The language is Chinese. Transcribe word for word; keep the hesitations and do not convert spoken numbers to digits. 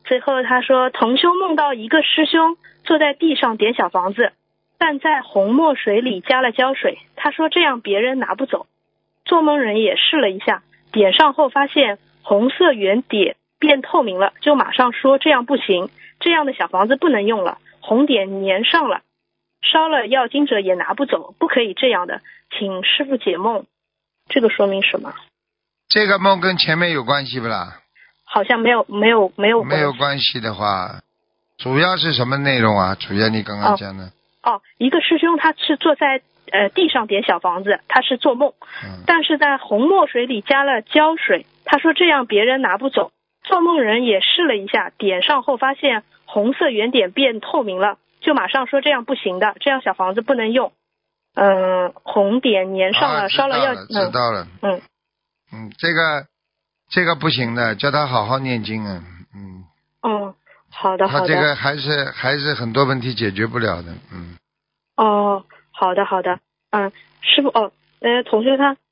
最后他说，同修梦到一个师兄坐在地上点小房子，但在红墨水里加了胶水，他说这样别人拿不走。做梦人也试了一下，点上后发现红色圆点变透明了，就马上说这样不行，这样的小房子不能用了，红点粘上了，烧了要经者也拿不走，不可以这样的，请师父解梦。这个说明什么？ 这个梦跟前面有关系不啦？ 好像没有没有没有关系。 没有关系的话，主要是什么内容啊？主要你刚刚讲的。 哦，哦一个师兄他是坐在呃地上点小房子，他是做梦， 嗯、 但是在红墨水里加了胶水，他说这样别人拿不走。做梦人也试了一下，点上后发现红色圆点变透明了，就马上说这样不行的，这样小房子不能用。嗯、呃，红点粘上了， 啊、 烧了要知道了， 嗯嗯，这个这个不行的，叫他好好念经啊，嗯。 嗯，好的好的。 他这个还是还是很多问题解决不了的，嗯。 哦，好的好的，嗯，师傅哦，呃，同学他